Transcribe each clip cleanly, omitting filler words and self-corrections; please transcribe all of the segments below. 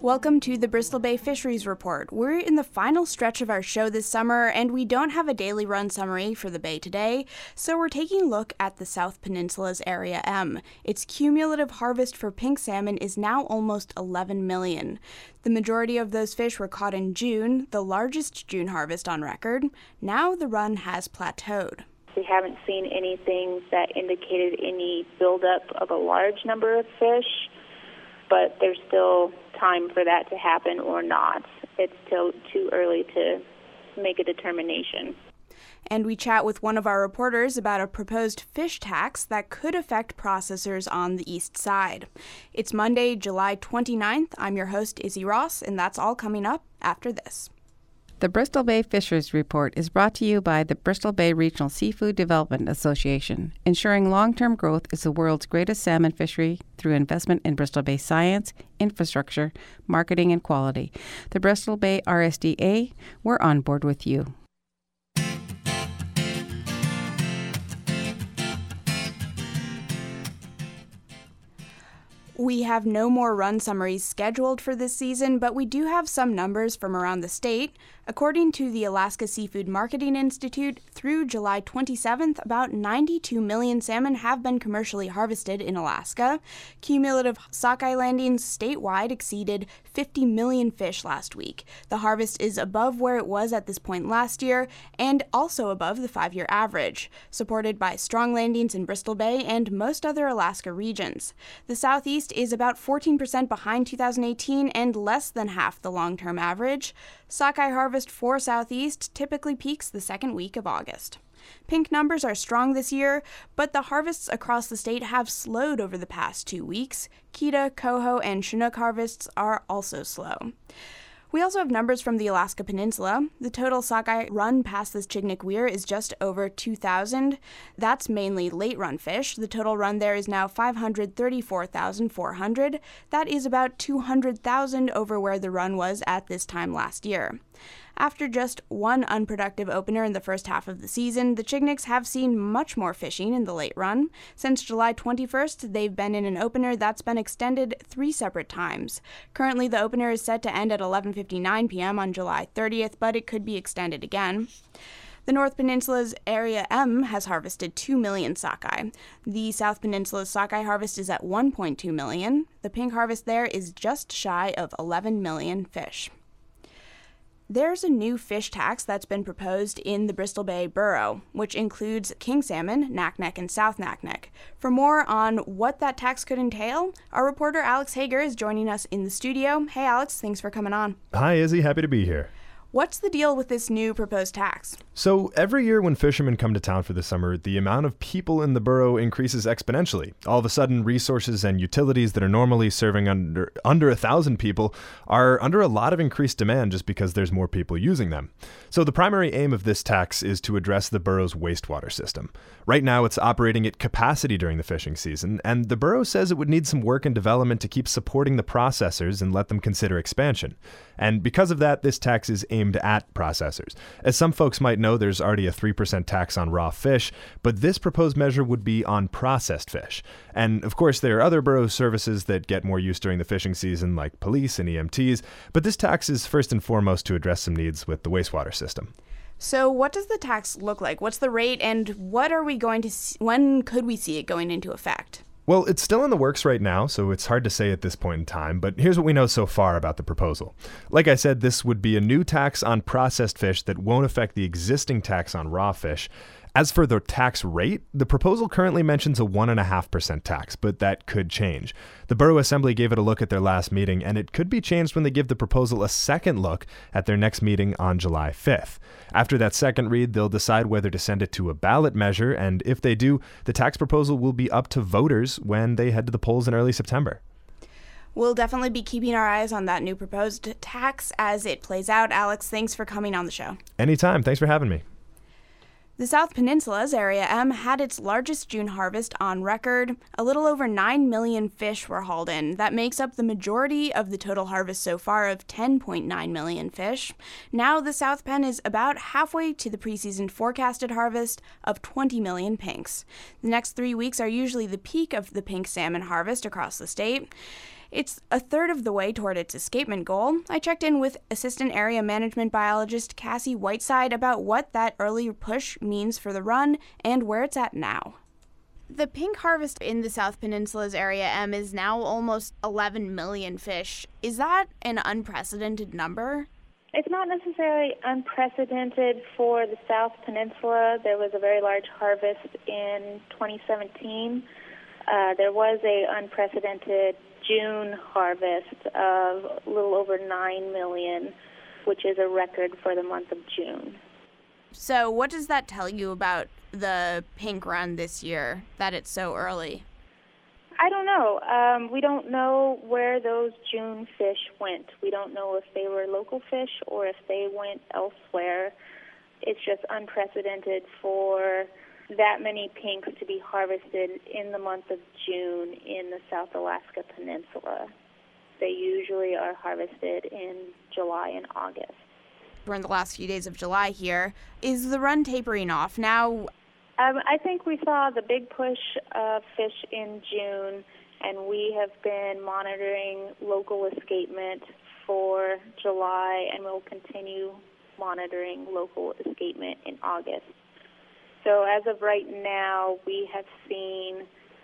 Welcome to the Bristol Bay Fisheries Report. We're in the final stretch of our show this summer, and we don't have a daily run summary for the Bay today, so we're taking a look at the South Peninsula's Area M. Its cumulative harvest for pink salmon is now almost 11 million. The majority of those fish were caught in June, the largest June harvest on record. Now the run has plateaued. We haven't seen anything that indicated any buildup of a large number of fish, but there's still time for that to happen or not. It's still too early to make a determination. And we chat with one of our reporters about a proposed fish tax that could affect processors on the east side. It's Monday, July 29th. I'm your host, Izzy Ross, and that's all coming up after this. The Bristol Bay Fisheries Report is brought to you by the Bristol Bay Regional Seafood Development Association. Ensuring long-term growth is the world's greatest salmon fishery through investment in Bristol Bay science, infrastructure, marketing, and quality. The Bristol Bay RSDA, we're on board with you. We have no more run summaries scheduled for this season, but we do have some numbers from around the state. According to the Alaska Seafood Marketing Institute, through July 27th, about 92 million salmon have been commercially harvested in Alaska. Cumulative sockeye landings statewide exceeded 50 million fish last week. The harvest is above where it was at this point last year, and also above the 5-year average, supported by strong landings in Bristol Bay and most other Alaska regions. The Southeast is about 14% behind 2018 and less than half the long-term average. Sockeye harvest for Southeast typically peaks the second week of August. Pink numbers are strong this year, but the harvests across the state have slowed over the past 2 weeks. Keta, coho, and Chinook harvests are also slow. We also have numbers from the Alaska Peninsula. The total sockeye run past this Chignik Weir is just over 2,000. That's mainly late-run fish. The total run there is now 534,400. That is about 200,000 over where the run was at this time last year. After just one unproductive opener in the first half of the season, the Chigniks have seen much more fishing in the late run. Since July 21st, they've been in an opener that's been extended 3 separate times. Currently, the opener is set to end at 11:59 p.m. on July 30th, but it could be extended again. The North Peninsula's Area M has harvested 2 million sockeye. The South Peninsula's sockeye harvest is at 1.2 million. The pink harvest there is just shy of 11 million fish. There's a new fish tax that's been proposed in the Bristol Bay Borough, which includes king salmon, Naknek, and South Naknek. For more on what that tax could entail, our reporter Alex Hager is joining us in the studio. Hey Alex, thanks for coming on. Hi Izzy, happy to be here. What's the deal with this new proposed tax? So every year when fishermen come to town for the summer, the amount of people in the borough increases exponentially. All of a sudden, resources and utilities that are normally serving under 1,000 people are under a lot of increased demand just because there's more people using them. So the primary aim of this tax is to address the borough's wastewater system. Right now, it's operating at capacity during the fishing season, and the borough says it would need some work and development to keep supporting the processors and let them consider expansion. And because of that, this tax is aimed at processors. As some folks might know, there's already a 3% tax on raw fish, but this proposed measure would be on processed fish. And of course, there are other borough services that get more use during the fishing season, like police and EMTs, but this tax is first and foremost to address some needs with the wastewater system. So what does the tax look like? What's the rate, and what are we going to see? When could we see it going into effect? Well, it's still in the works right now, so it's hard to say at this point in time, but here's what we know so far about the proposal. Like I said, this would be a new tax on processed fish that won't affect the existing tax on raw fish. As for the tax rate, the proposal currently mentions a 1.5% tax, but that could change. The Borough Assembly gave it a look at their last meeting, and it could be changed when they give the proposal a second look at their next meeting on July 5th. After that second read, they'll decide whether to send it to a ballot measure, and if they do, the tax proposal will be up to voters when they head to the polls in early September. We'll definitely be keeping our eyes on that new proposed tax as it plays out. Alex, thanks for coming on the show. Anytime. Thanks for having me. The South Peninsula's Area M had its largest June harvest on record. A little over 9 million fish were hauled in. That makes up the majority of the total harvest so far of 10.9 million fish. Now the South Pen is about halfway to the preseason forecasted harvest of 20 million pinks. The next 3 weeks are usually the peak of the pink salmon harvest across the state. It's a third of the way toward its escapement goal. I checked in with Assistant Area Management Biologist Cassie Whiteside about what that early push means for the run and where it's at now. The pink harvest in the South Peninsula's Area M is now almost 11 million fish. Is that an unprecedented number? It's not necessarily unprecedented for the South Peninsula. There was a very large harvest in 2017. There was an unprecedented June harvest of a little over 9 million, which is a record for the month of June. So what does that tell you about the pink run this year, that it's so early? I don't know. We don't know where those June fish went. We don't know if they were local fish or if they went elsewhere. It's just unprecedented for that many pinks to be harvested in the month of June in the South Alaska Peninsula. They usually are harvested in July and August. We're in the last few days of July here. Is the run tapering off now? I think we saw the big push of fish in June, and we have been monitoring local escapement for July, and we'll continue monitoring local escapement in August. So as of right now, we have seen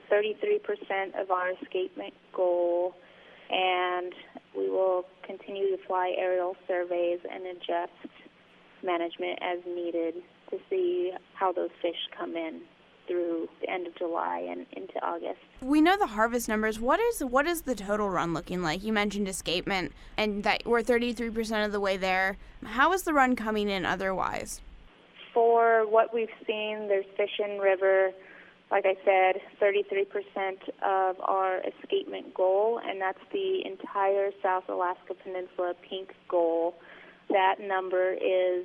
33% of our escapement goal, and we will continue to fly aerial surveys and adjust management as needed to see how those fish come in through the end of July and into August. We know the harvest numbers. What is the total run looking like? You mentioned escapement and that we're 33% of the way there. How is the run coming in otherwise? For what we've seen, there's fish in river. Like I said, 33% of our escapement goal, and that's the entire South Alaska Peninsula pink goal. That number is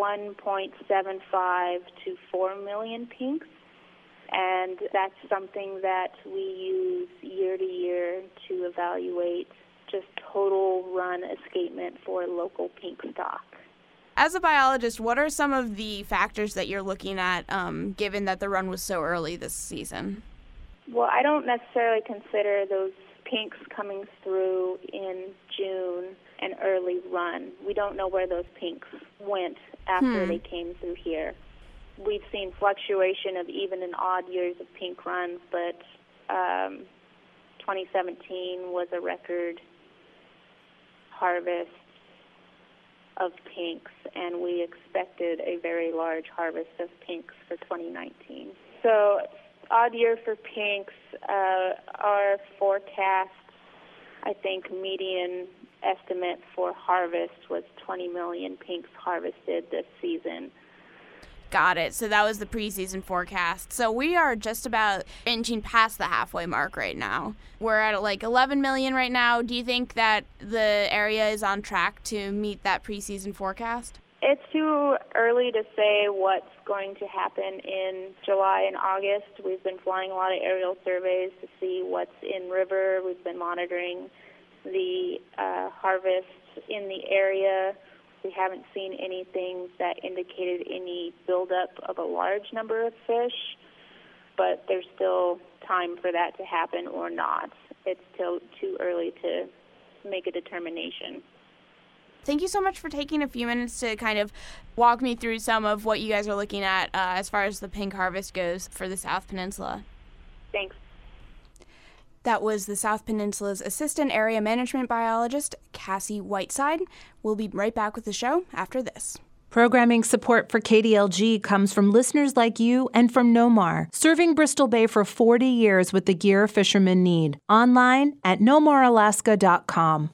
1.75 to 4 million pinks, and that's something that we use year to year to evaluate just total run escapement for local pink stock. As a biologist, what are some of the factors that you're looking at, given that the run was so early this season? Well, I don't necessarily consider those pinks coming through in June an early run. We don't know where those pinks went after they came through here. We've seen fluctuation of even in odd years of pink runs, but 2017 was a record harvest of pinks, and we expected a very large harvest of pinks for 2019. So, odd year for pinks. Our forecast, I think, median estimate for harvest was 20 million pinks harvested this season. Got it. So that was the preseason forecast. So we are just about inching past the halfway mark right now. We're at like 11 million right now. Do you think that the area is on track to meet that preseason forecast? It's too early to say what's going to happen in July and August. We've been flying a lot of aerial surveys to see what's in river. We've been monitoring the harvest in the area. We haven't seen anything that indicated any buildup of a large number of fish, but there's still time for that to happen or not. It's still too early to make a determination. Thank you so much for taking a few minutes to kind of walk me through some of what you guys are looking at as far as the pink harvest goes for the South Peninsula. Thanks. That was the South Peninsula's Assistant Area Management Biologist, Cassie Whiteside. We'll be right back with the show after this. Programming support for KDLG comes from listeners like you and from Nomar, serving Bristol Bay for 40 years with the gear fishermen need. Online at nomaralaska.com.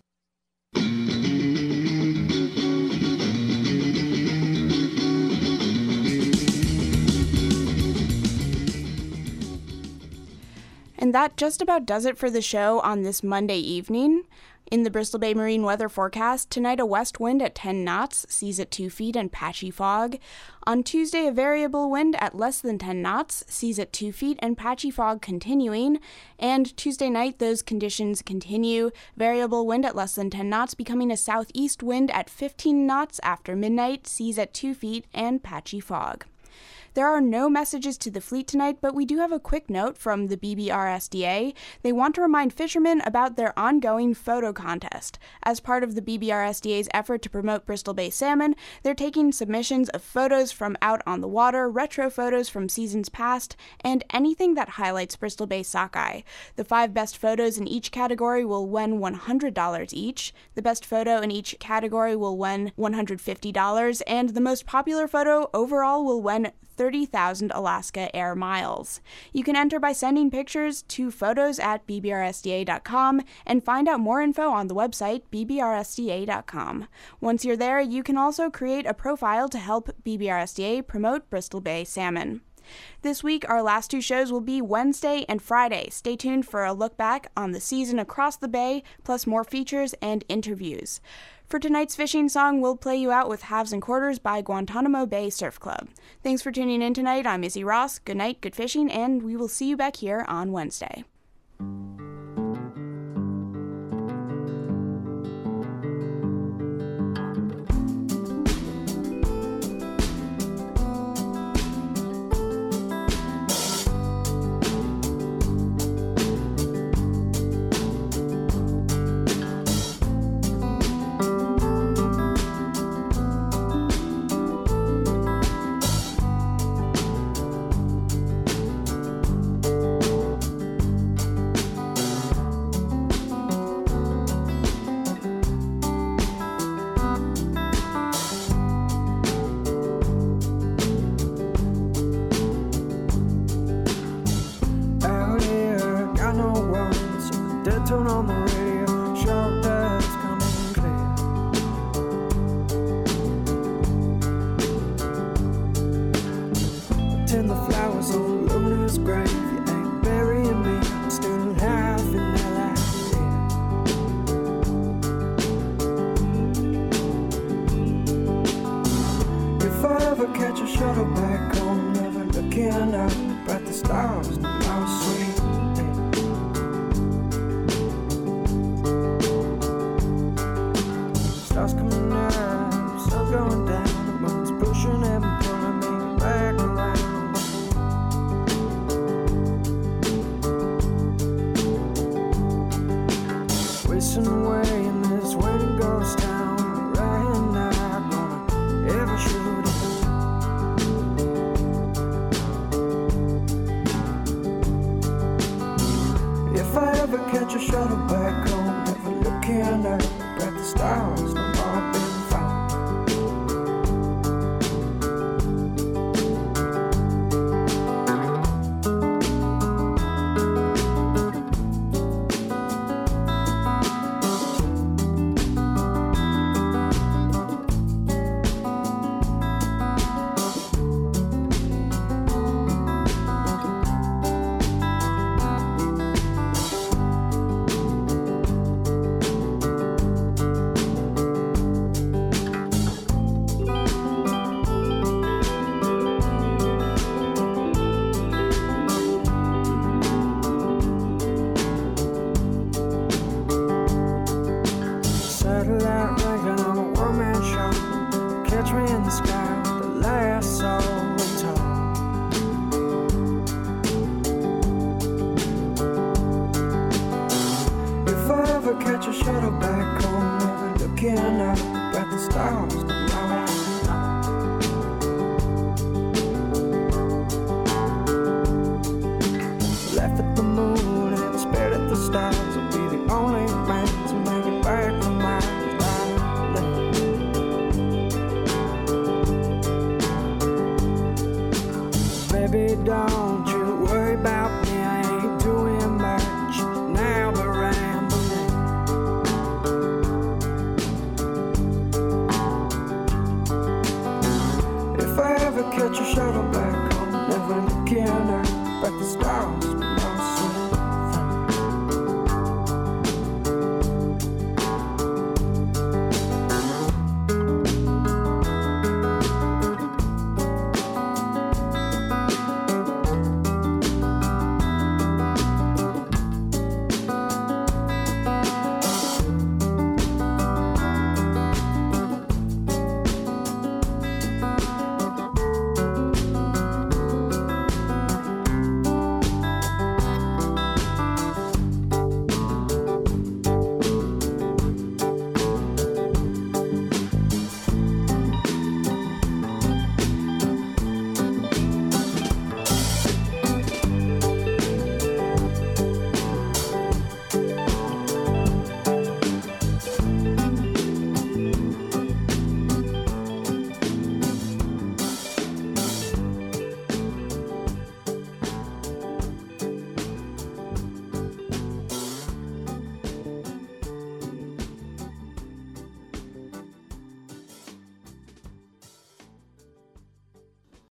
And that just about does it for the show on this Monday evening. In the Bristol Bay Marine weather forecast, tonight a west wind at 10 knots, seas at 2 feet and patchy fog. On Tuesday, a variable wind at less than 10 knots, seas at 2 feet and patchy fog continuing. And Tuesday night, those conditions continue. Variable wind at less than 10 knots, becoming a southeast wind at 15 knots after midnight, seas at 2 feet and patchy fog. There are no messages to the fleet tonight, but we do have a quick note from the BBRSDA. They want to remind fishermen about their ongoing photo contest. As part of the BBRSDA's effort to promote Bristol Bay salmon, they're taking submissions of photos from out on the water, retro photos from seasons past, and anything that highlights Bristol Bay sockeye. The 5 best photos in each category will win $100 each. The best photo in each category will win $150, and the most popular photo overall will win 30,000 Alaska Air Miles. You can enter by sending pictures to photos@bbrsda.com and find out more info on the website bbrsda.com. Once you're there, you can also create a profile to help BBRSDA promote Bristol Bay salmon. This week, our last 2 shows will be Wednesday and Friday. Stay tuned for a look back on the season across the bay, plus more features and interviews. For tonight's fishing song, we'll play you out with Halves and Quarters by Guantanamo Bay Surf Club. Thanks for tuning in tonight. I'm Izzy Ross. Good night, good fishing, and we will see you back here on Wednesday. Tune on the radio, sharp dust coming clear. Tend the flowers on Luna's grave. You ain't burying me, I'm still half in that idea. If I ever catch a shuttle back home, never looking up at the stars, no more sweet. Stars coming up, stars going down, the moon's pushing and pulling me back around. Wasting away in this waiting ghost town, right now, gonna ever shoot it. If I ever catch a shuttle back home, never looking up at the stars, no more been found. Catch a shuttle back home, never looking up at the stars. Left at the moon and stared at the stars. I'll be the only man to make it back from my island. Baby, don't you worry about me, I ain't doing much now but rambling. If I ever catch a shuttle back home, never looking up at the stars.